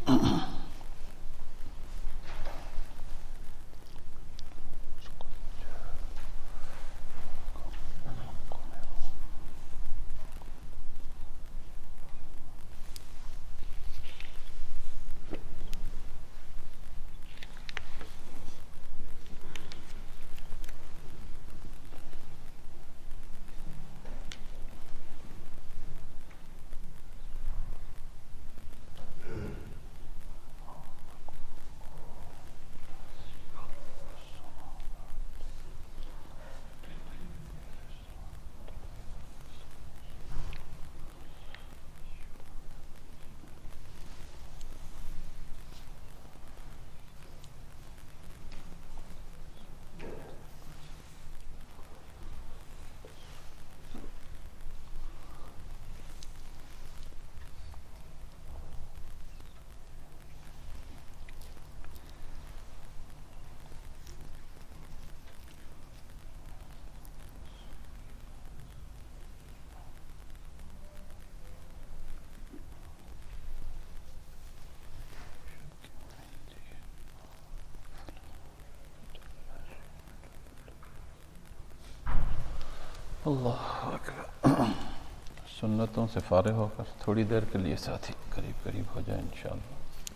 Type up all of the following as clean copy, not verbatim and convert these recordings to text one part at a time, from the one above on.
اللہ اکبر۔ سنتوں سے فارغ ہو کر تھوڑی دیر کے لیے ساتھی قریب قریب ہو جائیں انشاءاللہ۔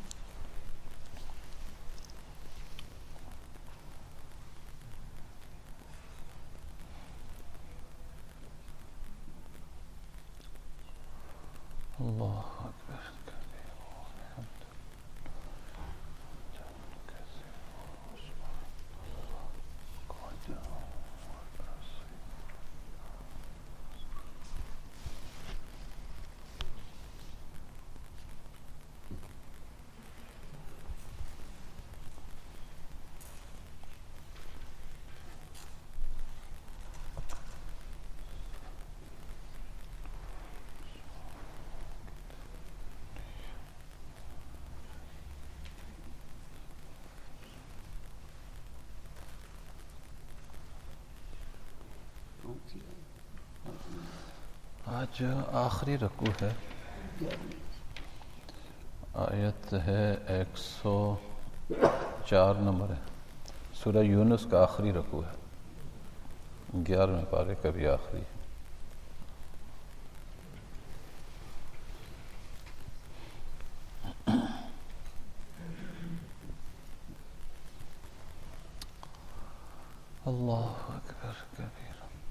اللہ اکبر۔ آج آخری رکوع ہے، آیت ہے 104 نمبر ہے، سورہ یونس کا آخری رکوع ہے، 11ویں پارے کا بھی آخری ہے۔ اللہ اکبر کبیر۔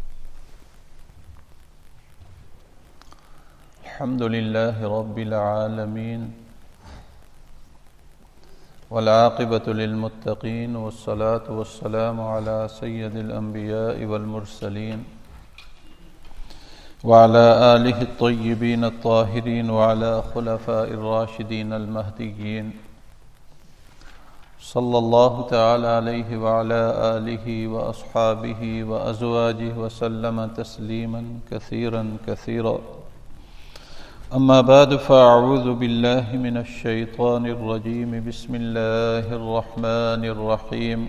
الحمد لله رب العالمين والعاقبة للمتقين والصلاة والسلام على سيد الأنبياء والمرسلين وعلى آله الطيبين الطاهرين وعلى خلفاء الراشدين المهديين صلى الله تعالى عليه وعلى آله وأصحابه وأزواجه وسلم تسليما كثيرا كثيرا. أما بعد فأعوذ بالله من الشيطان الرجيم. بسم الله الرحمن الرحيم.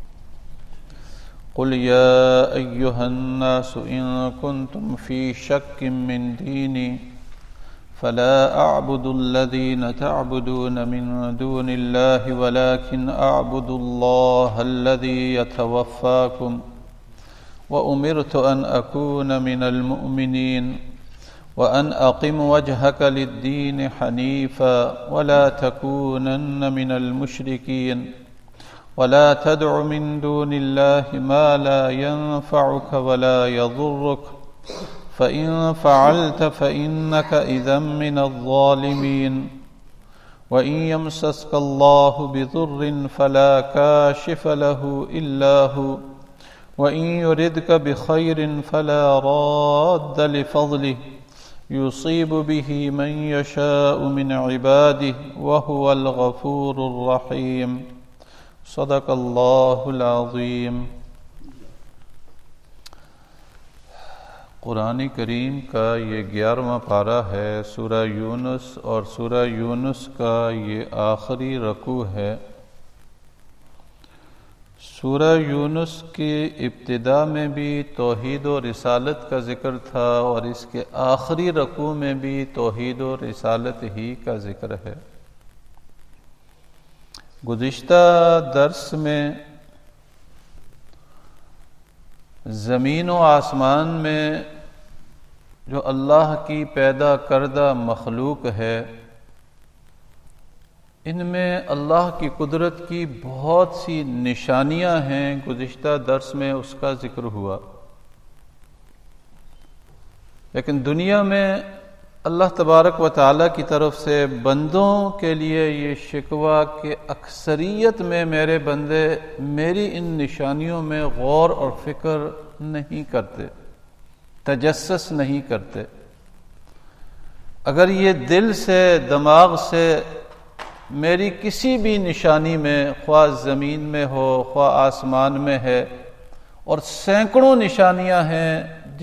قل يا أيها الناس إن كنتم في شك من ديني فلا أعبد الذين تعبدون من دون الله ولكن أعبد الله الذي يتوفاكم وأمرت أن أكون من المؤمنين وأن أقم وجهك للدين حنيفا ولا تكونن من المشركين ولا تدع من دون الله ما لا ينفعك ولا يضرك فإن فعلت فإنك إذا من الظالمين. وإن يمسسك الله بضر فلا كاشف له إلا هو وإن يردك بخير فلا راد لفضله يصيب به من يشاء من عباده وهو الغفور الرحيم. صدق اللہ العظیم. قرآن کریم کا یہ 11واں پارہ ہے سورہ یونس، اور سورہ یونس کا یہ آخری رکوع ہے. سورہ یونس کی ابتدا میں بھی توحید و رسالت کا ذکر تھا، اور اس کے آخری رکوع میں بھی توحید و رسالت ہی کا ذکر ہے. گزشتہ درس میں زمین و آسمان میں جو اللہ کی پیدا کردہ مخلوق ہے، ان میں اللہ کی قدرت کی بہت سی نشانیاں ہیں۔ گزشتہ درس میں اس کا ذکر ہوا، لیکن دنیا میں اللہ تبارک و تعالیٰ کی طرف سے بندوں کے لیے یہ شکوہ کہ اکثریت میں میرے بندے میری ان نشانیوں میں غور اور فکر نہیں کرتے، تجسس نہیں کرتے۔ اگر یہ دل سے، دماغ سے میری کسی بھی نشانی میں، خواہ زمین میں ہو خواہ آسمان میں ہے، اور سینکڑوں نشانیاں ہیں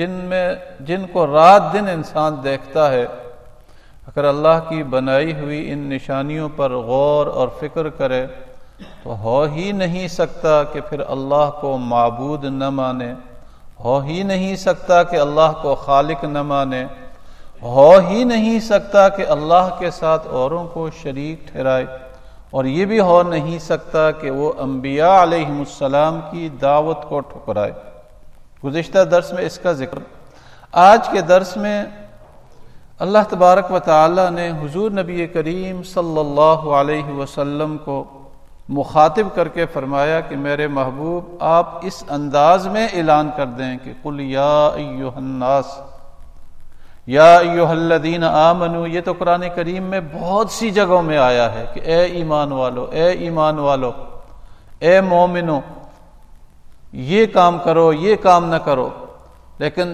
جن کو رات دن انسان دیکھتا ہے، اگر اللہ کی بنائی ہوئی ان نشانیوں پر غور اور فکر کرے تو ہو ہی نہیں سکتا کہ پھر اللہ کو معبود نہ مانے، ہو ہی نہیں سکتا کہ اللہ کو خالق نہ مانے، ہو ہی نہیں سکتا کہ اللہ کے ساتھ اوروں کو شریک ٹھہرائے، اور یہ بھی ہو نہیں سکتا کہ وہ انبیاء علیہم السلام کی دعوت کو ٹھکرائے۔ گزشتہ درس میں اس کا ذکر۔ آج کے درس میں اللہ تبارک و تعالی نے حضور نبی کریم صلی اللہ علیہ وسلم کو مخاطب کر کے فرمایا کہ میرے محبوب آپ اس انداز میں اعلان کر دیں کہ قل یا ایھا الناس یا ایھا الذین آمنوا۔ یہ تو قرآن کریم میں بہت سی جگہوں میں آیا ہے کہ اے ایمان والو، اے ایمان والو، اے مومنو، یہ کام کرو، یہ کام نہ کرو، لیکن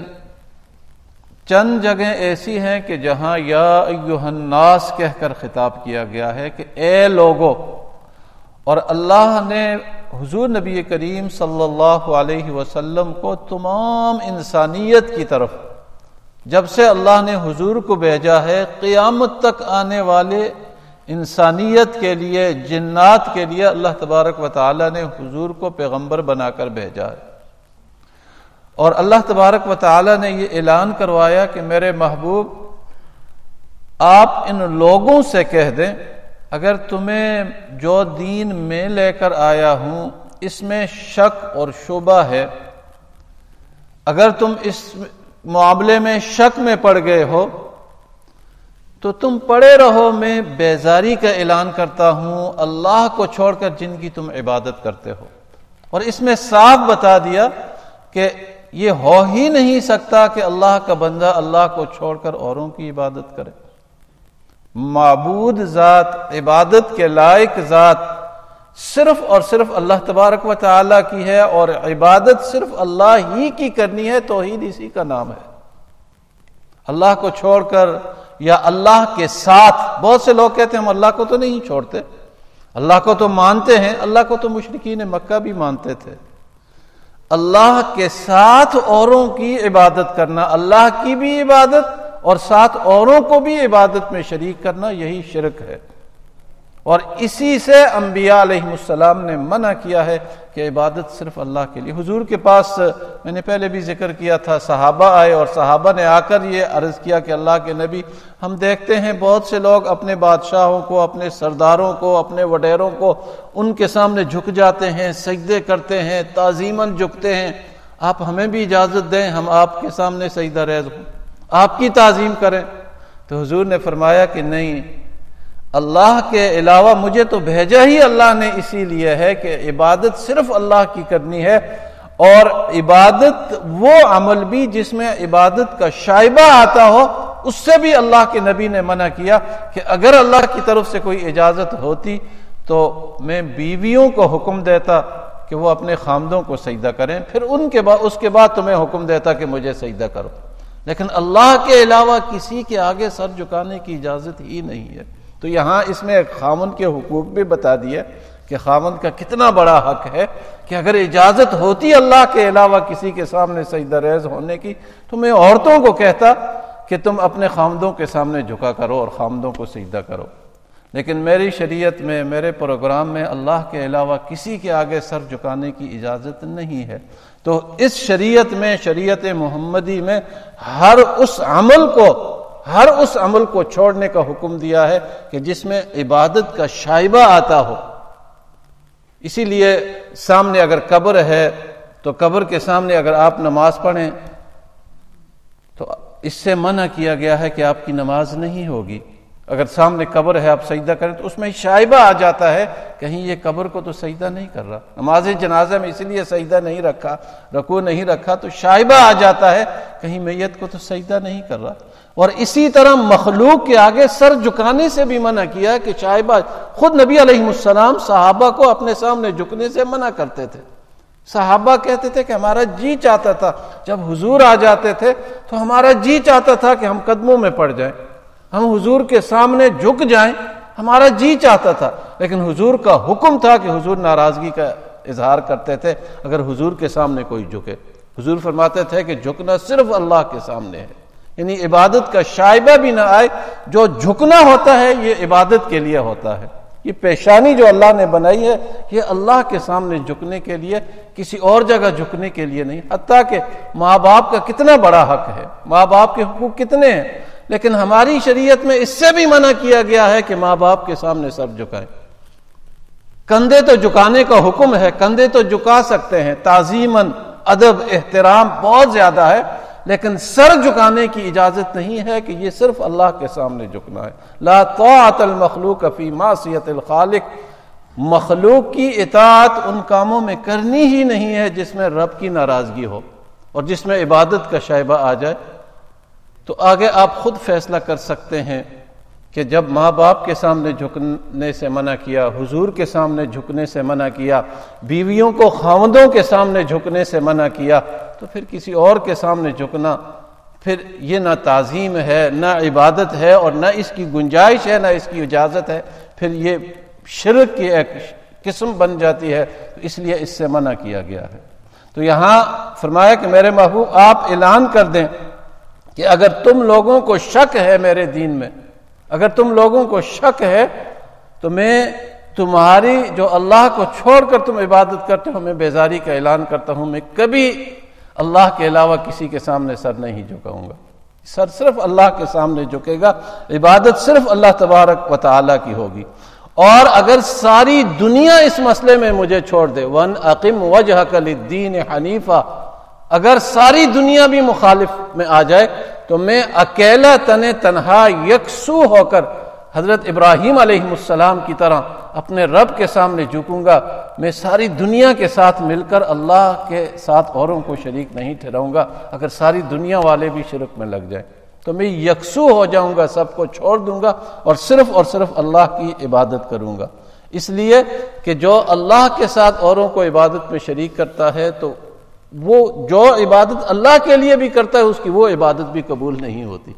چند جگہیں ایسی ہیں کہ جہاں یا ایھا الناس کہہ کر خطاب کیا گیا ہے کہ اے لوگو، اور اللہ نے حضور نبی کریم صلی اللہ علیہ وسلم کو تمام انسانیت کی طرف، جب سے اللہ نے حضور کو بھیجا ہے، قیامت تک آنے والے انسانیت کے لیے، جنات کے لیے اللہ تبارک و تعالی نے حضور کو پیغمبر بنا کر بھیجا ہے۔ اور اللہ تبارک و تعالی نے یہ اعلان کروایا کہ میرے محبوب آپ ان لوگوں سے کہہ دیں اگر تمہیں جو دین میں لے کر آیا ہوں اس میں شک اور شبہ ہے، اگر تم اس معاملے میں شک میں پڑ گئے ہو تو تم پڑے رہو، میں بیزاری کا اعلان کرتا ہوں اللہ کو چھوڑ کر جن کی تم عبادت کرتے ہو۔ اور اس میں صاف بتا دیا کہ یہ ہو ہی نہیں سکتا کہ اللہ کا بندہ اللہ کو چھوڑ کر اوروں کی عبادت کرے۔ معبود ذات، عبادت کے لائق ذات صرف اور صرف اللہ تبارک و تعالیٰ کی ہے، اور عبادت صرف اللہ ہی کی کرنی ہے، توحید اسی کا نام ہے۔ اللہ کو چھوڑ کر یا اللہ کے ساتھ، بہت سے لوگ کہتے ہیں ہم اللہ کو تو نہیں چھوڑتے، اللہ کو تو مانتے ہیں، اللہ کو تو مشرکین مکہ بھی مانتے تھے۔ اللہ کے ساتھ اوروں کی عبادت کرنا، اللہ کی بھی عبادت اور ساتھ اوروں کو بھی عبادت میں شریک کرنا، یہی شرک ہے۔ اور اسی سے انبیاء علیہ السلام نے منع کیا ہے کہ عبادت صرف اللہ کے لیے۔ حضور کے پاس میں نے پہلے بھی ذکر کیا تھا، صحابہ آئے اور صحابہ نے آ کر یہ عرض کیا کہ اللہ کے نبی، ہم دیکھتے ہیں بہت سے لوگ اپنے بادشاہوں کو، اپنے سرداروں کو، اپنے وڈیروں کو ان کے سامنے جھک جاتے ہیں، سجدے کرتے ہیں، تعظیماً جھکتے ہیں، آپ ہمیں بھی اجازت دیں ہم آپ کے سامنے سجدہ ریز ہوں، آپ کی تعظیم کریں۔ تو حضور نے فرمایا کہ نہیں، اللہ کے علاوہ مجھے تو بھیجا ہی اللہ نے اسی لیے ہے کہ عبادت صرف اللہ کی کرنی ہے، اور عبادت وہ عمل بھی جس میں عبادت کا شائبہ آتا ہو اس سے بھی اللہ کے نبی نے منع کیا کہ اگر اللہ کی طرف سے کوئی اجازت ہوتی تو میں بیویوں کو حکم دیتا کہ وہ اپنے خامدوں کو سجدہ کریں، پھر اس کے بعد تمہیں حکم دیتا کہ مجھے سجدہ کرو، لیکن اللہ کے علاوہ کسی کے آگے سر جھکانے کی اجازت ہی نہیں ہے۔ تو یہاں اس میں خامن کے حقوق بھی بتا دیا کہ خامن کا کتنا بڑا حق ہے کہ اگر اجازت ہوتی اللہ کے علاوہ کسی کے سامنے سجدہ ریز ہونے کی تو میں عورتوں کو کہتا کہ تم اپنے خامدوں کے سامنے جھکا کرو اور خامدوں کو سجدہ کرو، لیکن میری شریعت میں، میرے پروگرام میں اللہ کے علاوہ کسی کے آگے سر جھکانے کی اجازت نہیں ہے۔ تو اس شریعت میں، شریعت محمدی میں ہر اس عمل کو چھوڑنے کا حکم دیا ہے کہ جس میں عبادت کا شائبہ آتا ہو، اسی لیے سامنے اگر قبر ہے تو قبر کے سامنے اگر آپ نماز پڑھیں تو اس سے منع کیا گیا ہے کہ آپ کی نماز نہیں ہوگی. اگر سامنے قبر ہے آپ سجدہ کریں تو اس میں شائبہ آ جاتا ہے کہیں یہ قبر کو تو سجدہ نہیں کر رہا. نماز جنازہ میں اسی لیے سجدہ نہیں رکھا، رکوع نہیں رکھا، تو شائبہ آ جاتا ہے کہیں میت کو تو سجدہ نہیں کر رہا. اور اسی طرح مخلوق کے آگے سر جھکانے سے بھی منع کیا کہ شائبہ. خود نبی علیہ السلام صحابہ کو اپنے سامنے جھکنے سے منع کرتے تھے. صحابہ کہتے تھے کہ ہمارا جی چاہتا تھا جب حضور آ جاتے تھے تو ہمارا جی چاہتا تھا کہ ہم قدموں میں پڑ جائیں، ہم حضور کے سامنے جھک جائیں، ہمارا جی چاہتا تھا. لیکن حضور کا حکم تھا کہ حضور ناراضگی کا اظہار کرتے تھے اگر حضور کے سامنے کوئی جھکے. حضور فرماتے تھے کہ جھکنا صرف اللہ کے سامنے ہے، یعنی عبادت کا شائبہ بھی نہ آئے. جو جھکنا ہوتا ہے یہ عبادت کے لیے ہوتا ہے. یہ پیشانی جو اللہ نے بنائی ہے یہ اللہ کے سامنے جھکنے کے لیے، کسی اور جگہ جھکنے کے لیے نہیں. حتیٰ کہ ماں باپ کا کتنا بڑا حق ہے، ماں باپ کے حقوق کتنے ہیں، لیکن ہماری شریعت میں اس سے بھی منع کیا گیا ہے کہ ماں باپ کے سامنے سر جھکائیں. کندھے تو جھکانے کا حکم ہے، کندھے تو جھکا سکتے ہیں، تعظیماً ادب احترام بہت زیادہ ہے، لیکن سر جھکانے کی اجازت نہیں ہے کہ یہ صرف اللہ کے سامنے جھکنا ہے. لا طاعت المخلوق فی معصیت الخالق. مخلوق کی اطاعت ان کاموں میں کرنی ہی نہیں ہے جس میں رب کی ناراضگی ہو اور جس میں عبادت کا شائبہ آ جائے. تو آگے آپ خود فیصلہ کر سکتے ہیں کہ جب ماں باپ کے سامنے جھکنے سے منع کیا، حضور کے سامنے جھکنے سے منع کیا، بیویوں کو خاوندوں کے سامنے جھکنے سے منع کیا، تو پھر کسی اور کے سامنے جھکنا پھر یہ نہ تعظیم ہے، نہ عبادت ہے، اور نہ اس کی گنجائش ہے، نہ اس کی اجازت ہے. پھر یہ شرک کی ایک قسم بن جاتی ہے. تو اس لیے اس سے منع کیا گیا ہے. تو یہاں فرمایا کہ میرے محبوب آپ اعلان کر دیں کہ اگر تم لوگوں کو شک ہے میرے دین میں، اگر تم لوگوں کو شک ہے تو میں تمہاری جو اللہ کو چھوڑ کر تم عبادت کرتے ہو، میں بیزاری کا اعلان کرتا ہوں، میں کبھی اللہ کے علاوہ کسی کے سامنے سر نہیں جھکاؤں گا. سر صرف اللہ کے سامنے جھکے گا، عبادت صرف اللہ تبارک و تعالیٰ کی ہوگی. اور اگر ساری دنیا اس مسئلے میں مجھے چھوڑ دے، وَأَنْ أَقِمْ وَجْهَكَ لِلدِّينِ حَنِيفًا، اگر ساری دنیا بھی مخالف میں آ جائے تو میں اکیلا تنہا یکسو ہو کر حضرت ابراہیم علیہ السلام کی طرح اپنے رب کے سامنے جھکوں گا. میں ساری دنیا کے ساتھ مل کر اللہ کے ساتھ اوروں کو شریک نہیں ٹھہراؤں گا. اگر ساری دنیا والے بھی شرک میں لگ جائیں تو میں یکسو ہو جاؤں گا، سب کو چھوڑ دوں گا اور صرف اللہ کی عبادت کروں گا. اس لیے کہ جو اللہ کے ساتھ اوروں کو عبادت میں شریک کرتا ہے تو وہ جو عبادت اللہ کے لیے بھی کرتا ہے اس کی وہ عبادت بھی قبول نہیں ہوتی.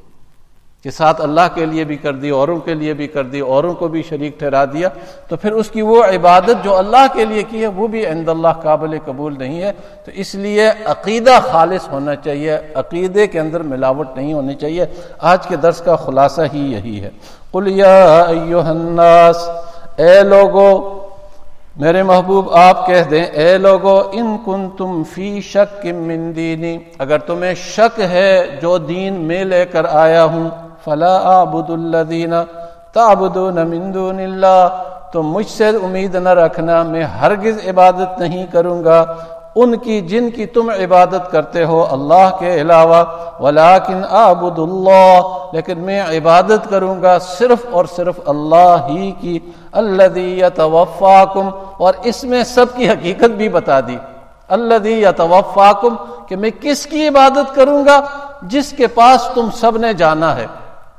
کہ ساتھ اللہ کے لیے بھی کر دی، اوروں کے لیے بھی کر دی، اوروں کو بھی شریک ٹھہرا دیا، تو پھر اس کی وہ عبادت جو اللہ کے لیے کی ہے وہ بھی عند اللہ قابل قبول نہیں ہے. تو اس لیے عقیدہ خالص ہونا چاہیے، عقیدے کے اندر ملاوٹ نہیں ہونی چاہیے. آج کے درس کا خلاصہ ہی یہی ہے. قل یا ایھا الناس، اے لوگو، میرے محبوب آپ کہہ دیں اے لوگو، ان کنتم فی شک من دینی، اگر تمہیں شک ہے جو دین میں لے کر آیا ہوں، فلا اعبد الذین تعبدون من دون اللہ، تو مجھ سے امید نہ رکھنا، میں ہرگز عبادت نہیں کروں گا ان کی جن کی تم عبادت کرتے ہو اللہ کے علاوہ. ولیکن اعبد اللہ، لیکن میں عبادت کروں گا صرف اور صرف اللہ ہی کی. الذی یتوفاکم، اور اس میں سب کی حقیقت بھی بتا دی. الذی یتوفاکم، کہ میں کس کی عبادت کروں گا؟ جس کے پاس تم سب نے جانا ہے.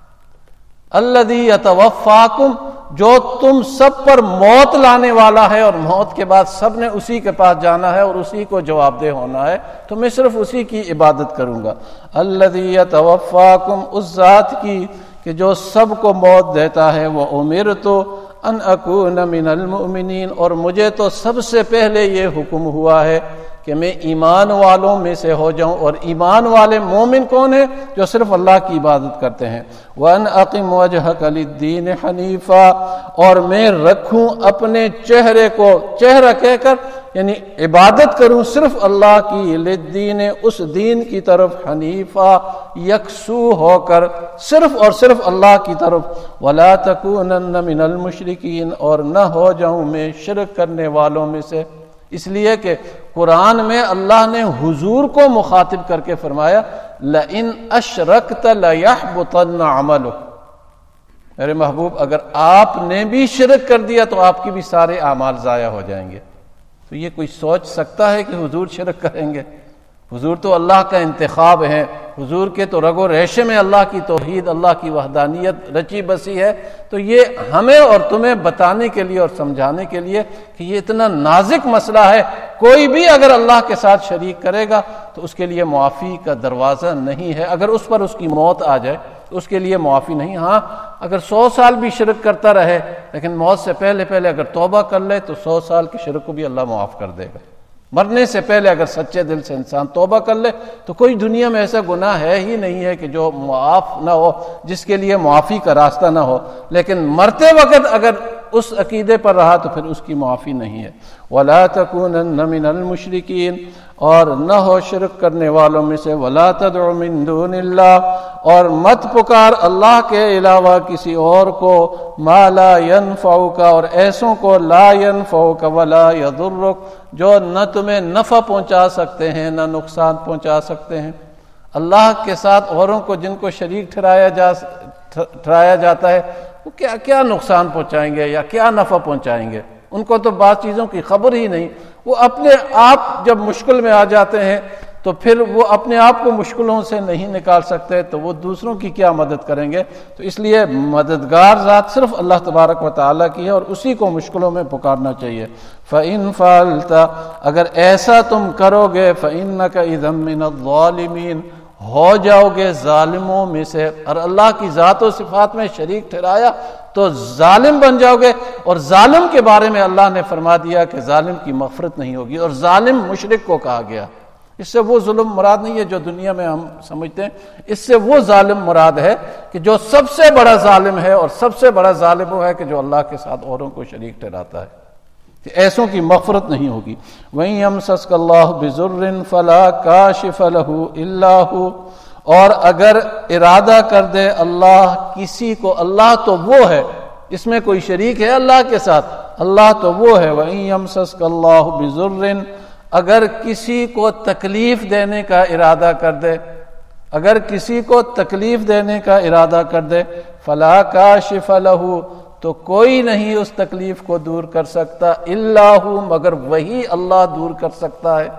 الذی یتوفاکم، جو تم سب پر موت لانے والا ہے اور موت کے بعد سب نے اسی کے پاس جانا ہے اور اسی کو جواب دہ ہونا ہے، تو میں صرف اسی کی عبادت کروں گا. الذی یتوفاکم، اس ذات کی کہ جو سب کو موت دیتا ہے. وَأُمِرْتُ أَنْ أَكُونَ مِنَ الْمُؤْمِنِينَ، اور مجھے تو سب سے پہلے یہ حکم ہوا ہے کہ میں ایمان والوں میں سے ہو جاؤں. اور ایمان والے مومن کون ہیں؟ جو صرف اللہ کی عبادت کرتے ہیں. وَأَنْ أَقِمْ وَجْهَكَ لِلدِّينِ حَنِيفًا، اور میں رکھوں اپنے چہرے کو، چہرہ کہہ کر یعنی عبادت کروں صرف اللہ کی، للدین اس دین کی طرف، حنیفہ یکسو ہو کر صرف اور صرف اللہ کی طرف. وَلَا تَكُونَنَّ مِنَ الْمُشْرِكِينَ، اور نہ ہو جاؤں میں شرک کرنے والوں میں سے. اس لیے کہ قرآن میں اللہ نے حضور کو مخاطب کر کے فرمایا لَإِنْ أَشْرَكْتَ لَيَحْبُطَنَّ عَمَلُكَ، میرے محبوب اگر آپ نے بھی شرک کر دیا تو آپ کی بھی سارے اعمال ضائع ہو جائیں گے. تو یہ کوئی سوچ سکتا ہے کہ حضور شرک کریں گے؟ حضور تو اللہ کا انتخاب ہے، حضور کے تو رگ و ریشے میں اللہ کی توحید، اللہ کی وحدانیت رچی بسی ہے. تو یہ ہمیں اور تمہیں بتانے کے لیے اور سمجھانے کے لیے کہ یہ اتنا نازک مسئلہ ہے، کوئی بھی اگر اللہ کے ساتھ شریک کرے گا تو اس کے لیے معافی کا دروازہ نہیں ہے. اگر اس پر اس کی موت آ جائے تو اس کے لیے معافی نہیں. ہاں اگر 100 سال بھی شرک کرتا رہے لیکن موت سے پہلے اگر توبہ کر لے تو 100 سال کے شرک کو بھی اللہ معاف کر دے گا. مرنے سے پہلے اگر سچے دل سے انسان توبہ کر لے تو کوئی دنیا میں ایسا گناہ ہے ہی نہیں ہے کہ جو معاف نہ ہو، جس کے لیے معافی کا راستہ نہ ہو. لیکن مرتے وقت اگر اس عقیدے پر رہا تو پھر اس کی معافی نہیں ہے. وَلَا تَكُونَنَّ مِنَ الْمُشْرِكِينَ، اور نہ ہو شرک کرنے والوں میں سے. وَلَا تَدْعُ مِن دُونِ اللَّهِ، اور مت پکار اللہ کے علاوہ کسی اور کو. مَا لَا يَنفَعُكَ، اور ایسوں کو لا ينفعك ولا يضرك، جو نہ تمہیں نفع پہنچا سکتے ہیں نہ نقصان پہنچا سکتے ہیں. اللہ کے ساتھ اوروں کو جن کو شریک ٹھہرایا جاتا ہے وہ کیا نقصان پہنچائیں گے یا کیا نفع پہنچائیں گے؟ ان کو تو بعض چیزوں کی خبر ہی نہیں. وہ اپنے آپ جب مشکل میں آ جاتے ہیں تو پھر وہ اپنے آپ کو مشکلوں سے نہیں نکال سکتے تو وہ دوسروں کی کیا مدد کریں گے؟ تو اس لیے مددگار ذات صرف اللہ تبارک و تعالیٰ کی ہے اور اسی کو مشکلوں میں پکارنا چاہیے. فَإِن فَعَلْتَ، اگر ایسا تم کرو گے، فَإِنَّكَ إِذًا مِّنَ الظَّالِمِينَ، ہو جاؤ گے ظالموں میں سے. اور اللہ کی ذات و صفات میں شریک ٹھہرایا تو ظالم بن جاؤ گے. اور ظالم کے بارے میں اللہ نے فرما دیا کہ ظالم کی مغفرت نہیں ہوگی، اور ظالم مشرک کو کہا گیا. اس سے وہ ظلم مراد نہیں ہے جو دنیا میں ہم سمجھتے ہیں، اس سے وہ ظالم مراد ہے کہ جو سب سے بڑا ظالم ہے، اور سب سے بڑا ظالم وہ ہے کہ جو اللہ کے ساتھ اوروں کو شریک ٹھہراتا ہے. کہ ایسوں کی مغفرت نہیں ہوگی. وَإِن يَمْسَسْكَ اللَّهُ بِضُرٍّ فَلَا كَاشِفَ لَهُ إِلَّا هُوَ، اور اگر ارادہ کر دے اللہ کسی کو، اللہ تو وہ ہے، اس میں کوئی شریک ہے اللہ کے ساتھ، اللہ تو وہ ہے. وَإِن يَمْسَسْكَ اللَّهُ بِضُرٍّ، اگر کسی کو تکلیف دینے کا ارادہ کر دے، اگر کسی کو تکلیف دینے کا ارادہ کر دے، فَلَا كَاشِفَ لَهُ، تو کوئی نہیں اس تکلیف کو دور کر سکتا، الا ہو، مگر وہی اللہ دور کر سکتا ہے.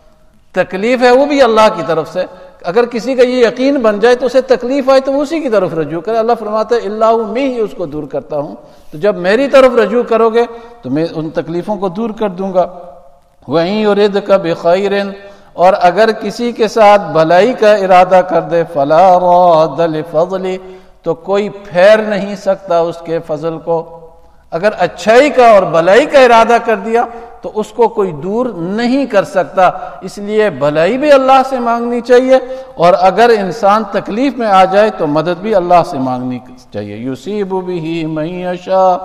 تکلیف ہے وہ بھی اللہ کی طرف سے. اگر کسی کا یہ یقین بن جائے تو اسے تکلیف آئے تو وہ اسی کی طرف رجوع کرے. اللہ فرماتا ہے الا ہو، میں ہی اس کو دور کرتا ہوں. تو جب میری طرف رجوع کرو گے تو میں ان تکلیفوں کو دور کر دوں گا. وَإِن يُرِدْكَ بِخَيْرٍ، اور اگر کسی کے ساتھ بھلائی کا ارادہ کر دے، فَلَا رَادَّ لِفَضْلِهِ، تو کوئی پھیر نہیں سکتا اس کے فضل کو. اگر اچھائی کا اور بھلائی کا ارادہ کر دیا تو اس کو کوئی دور نہیں کر سکتا. اس لیے بھلائی بھی اللہ سے مانگنی چاہیے، اور اگر انسان تکلیف میں آ جائے تو مدد بھی اللہ سے مانگنی چاہیے. یُصِیبُ بِهِ مَن یشاء،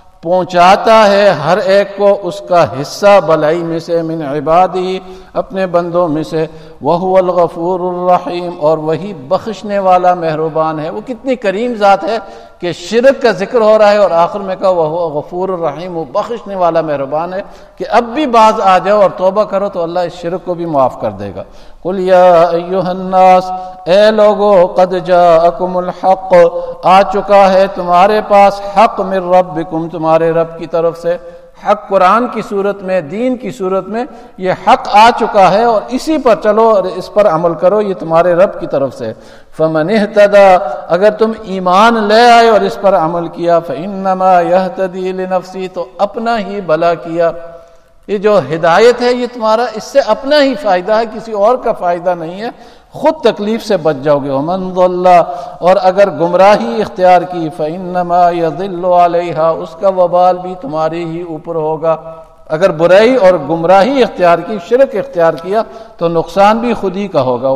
پہنچاتا ہے ہر ایک کو اس کا حصہ بھلائی میں سے، من عبادی، اپنے بندوں میں سے. وَهُوَ الْغَفُورُ الرَّحِيمُ، اور وہی بخشنے والا مہربان ہے. وہ کتنی کریم ذات ہے کہ شرک کا ذکر ہو رہا ہے اور آخر میں کہا وَهُوَ غَفُورُ الرَّحِيمُ، وہ بخشنے والا مہربان ہے کہ اب بھی باز آ جاؤ اور توبہ کرو تو اللہ اس شرک کو بھی معاف کر دے گا. قُلْ يَا أَيُّهَا النَّاسُ، اے لوگو، قَدْ جَاءَكُمُ الْحَقُّ، آ چکا ہے تمہارے پاس حق، من ربکم، تمہارے رب کی طرف سے. حق قرآن کی صورت میں، دین کی صورت میں یہ حق آ چکا ہے اور اسی پر چلو اور اس پر عمل کرو، یہ تمہارے رب کی طرف سے. فمن اہتدی، اگر تم ایمان لے آئے اور اس پر عمل کیا، فانما یہتدی لنفسی، تو اپنا ہی بھلا کیا. یہ جو ہدایت ہے یہ تمہارا اس سے اپنا ہی فائدہ ہے، کسی اور کا فائدہ نہیں ہے. خود تکلیف سے بچ جاؤ گے. ومن ضل، اور اگر گمراہی اختیار کی، فانما یضل علیہا، اس کا وبال بھی تمہارے ہی اوپر ہوگا. اگر برائی اور گمراہی اختیار کی، شرک اختیار کیا تو نقصان بھی خود ہی کا ہوگا۔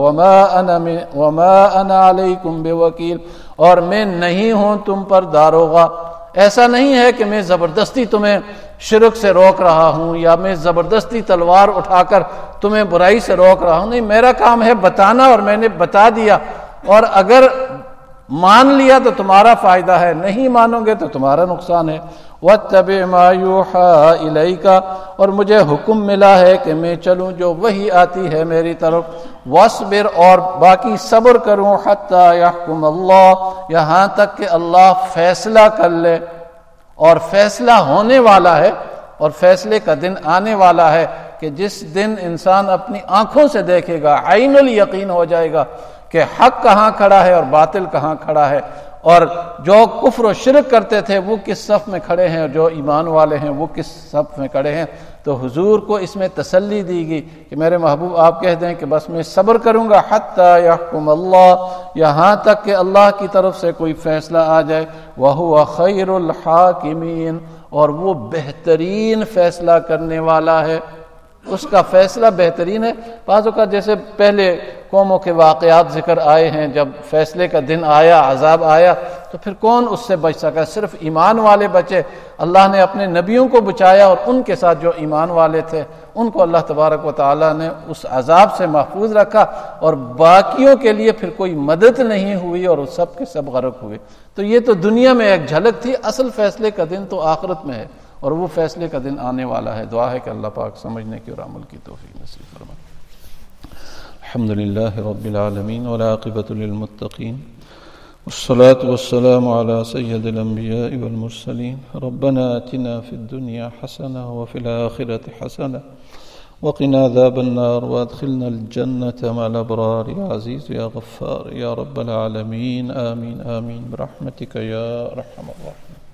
وما انا علیکم بوکیل، اور میں نہیں ہوں تم پر داروغہ۔ ایسا نہیں ہے کہ میں زبردستی تمہیں شرک سے روک رہا ہوں یا میں زبردستی تلوار اٹھا کر تمہیں برائی سے روک رہا ہوں، نہیں، میرا کام ہے بتانا، اور میں نے بتا دیا، اور اگر مان لیا تو تمہارا فائدہ ہے، نہیں مانو گے تو تمہارا نقصان ہے۔ وَاتَّبِعْ مَا يُوحَىٰ إِلَيْكَ، اور مجھے حکم ملا ہے کہ میں چلوں جو وحی آتی ہے میری طرف۔ وَاصْبِرْ، اور باقی صبر کروں، حَتَّىٰ يَحْكُمَ اللَّهُ، یہاں تک کہ اللہ فیصلہ کر لے، اور فیصلہ ہونے والا ہے، اور فیصلے کا دن آنے والا ہے کہ جس دن انسان اپنی آنکھوں سے دیکھے گا، عین الیقین ہو جائے گا کہ حق کہاں کھڑا ہے اور باطل کہاں کھڑا ہے، اور جو کفر و شرک کرتے تھے وہ کس صف میں کھڑے ہیں اور جو ایمان والے ہیں وہ کس صف میں کھڑے ہیں۔ تو حضور کو اس میں تسلی دی گئی کہ میرے محبوب آپ کہہ دیں کہ بس میں صبر کروں گا، حتیٰ یحکم اللہ، یہاں تک کہ اللہ کی طرف سے کوئی فیصلہ آ جائے۔ وہو خیر الحاکمین، اور وہ بہترین فیصلہ کرنے والا ہے، اس کا فیصلہ بہترین ہے۔ بعض اوقات جیسے پہلے قوموں کے واقعات ذکر آئے ہیں، جب فیصلے کا دن آیا، عذاب آیا، تو پھر کون اس سے بچ سکا؟ صرف ایمان والے بچے۔ اللہ نے اپنے نبیوں کو بچایا، اور ان کے ساتھ جو ایمان والے تھے ان کو اللہ تبارک و تعالیٰ نے اس عذاب سے محفوظ رکھا، اور باقیوں کے لیے پھر کوئی مدد نہیں ہوئی، اور سب کے سب غرق ہوئے۔ تو یہ تو دنیا میں ایک جھلک تھی، اصل فیصلے کا دن تو آخرت میں ہے، اور وہ فیصلے کا دن آنے والا ہے۔ دعا ہے کہ اللہ پاک سمجھنے کی اور عمل کی توفیق نصیب فرمائے۔ الحمد للہ رب العالمین والعاقبۃ للمتقین والصلاة والسلام على سید الانبیاء والمرسلین۔ ربنا آتنا فی الدنیا حسنہ وفی الآخرۃ حسنہ وقنا عذاب النار وادخلنا الجنة مع الابرار یا عزیز یا غفار یا رب العالمین، آمین آمین برحمتک یا ارحم الراحمین۔